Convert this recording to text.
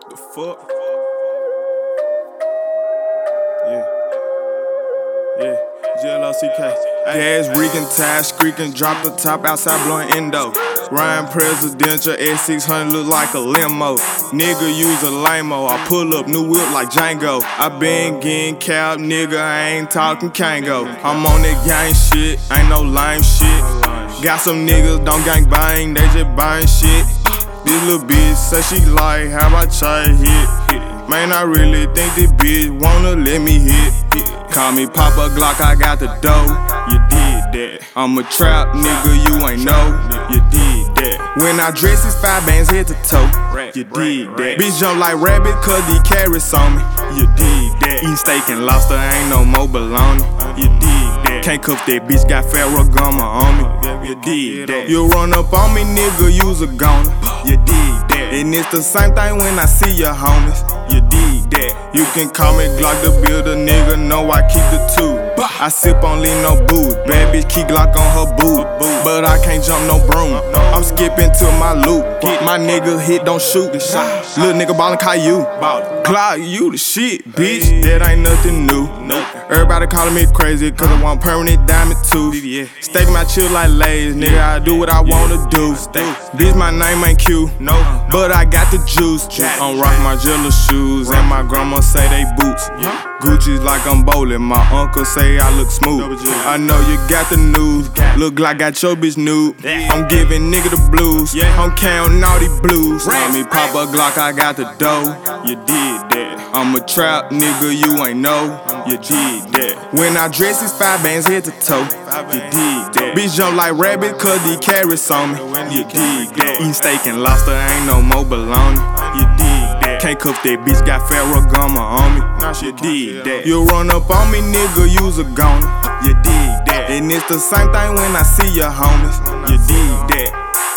The fuck? Yeah. GLOCK. Gas reeking, tires squeaking, drop the top outside blowing endo. Ryan Presidential S600 look like a limo. Nigga use a limo. I pull up new whip like Django. I been getting cab, nigga, I ain't talking Kango. I'm on that gang shit, ain't no lame shit. Got some niggas don't gang bang, they just buying shit. This little bitch say she like how I try to hit. Man, I really think this bitch wanna let me hit. Call me Papa Glock, I got the dough. You did that. I'm a trap nigga, you ain't know. You did that. When I dress, it's 5 bands head to toe. You did that. Bitch jump like rabbit, cause these carrots on me. You did that. Eat steak and lobster, ain't no more bologna. You did that. Can't cuff that bitch, got Ferragamo on me. You did that. You run up on me, nigga, you's a goner. You did that. And it's the same thing when I see your homies. You did that. You can call me Glock the builder, nigga, know I keep the two. I sip on lean no booze, bad bitch keep Glock on her boot. But I can't jump no broom, I'm skipping to my loop. My nigga hit, don't shoot. Little nigga ballin' Caillou. Glock, you the shit, bitch, that ain't nothing new. Everybody calling me crazy, cause I want permanent diamond tooth. Staking my chill like Lays, nigga, I do what I wanna do. Bitch, my name ain't Q, but I got the juice. I'm rockin' my jealous shoes, and my grandma say they boots. Gucci's like I'm bowling, my uncle say I look smooth. I know you got the news, look like I got your bitch nude. I'm giving nigga the blues, I'm counting all these blues. Call me Papa Glock, I got the dough. You did that. I'm a trap nigga, you ain't know. You did that. When I dress, it's 5 bands head to toe. You did that. Bitch jump like rabbit, cause these carrots on me. You did that. Eat steak and lobster, ain't no more bologna. You did that. Can't cuff that bitch, got Ferragamo on me. You did that. You run up on me, nigga, you's a goner. You did that. And it's the same thing when I see your homies. You did that.